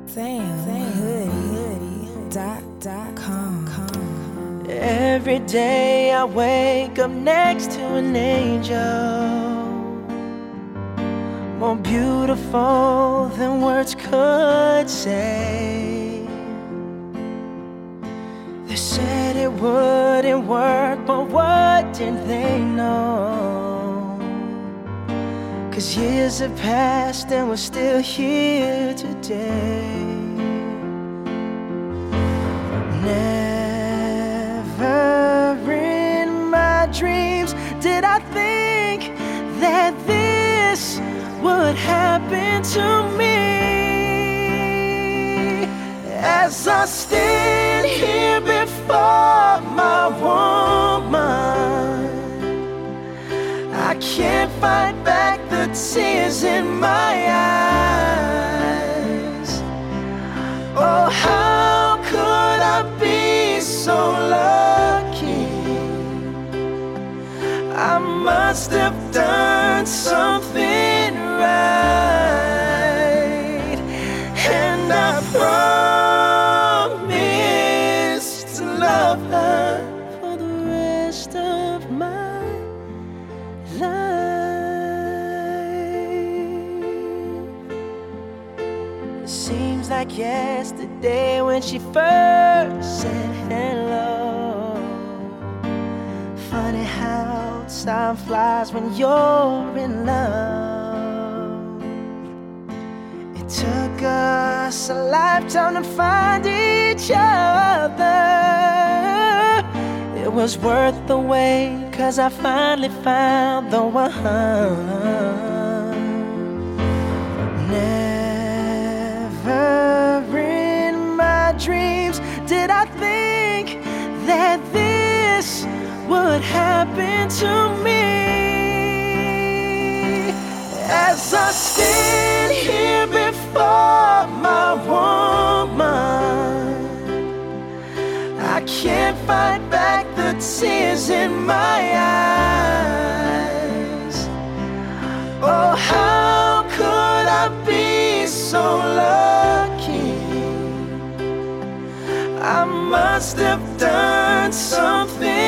Hoodie.com. Every day I wake up next to an angel, more beautiful than words could say. They said it wouldn't work, but what did they know? 'Cause years have passed and we're still here today. Never in my dreams did I think that this would happen to me. As I stand here before my woman, I can't fight back the tears in my eyes. Oh, how could I be so lucky? I must have done something right, and I promise to love her for the rest of my life. It seems like yesterday when she first said hello. Funny how time flies when you're in love. It took us a lifetime to find each other. It was worth the wait, 'cause I finally found the one. Never in my dreams did I think that this would happen to me. As I stand here before my woman, I can't fight back the tears in my eyes. Oh, how could I be so lucky? I must have done something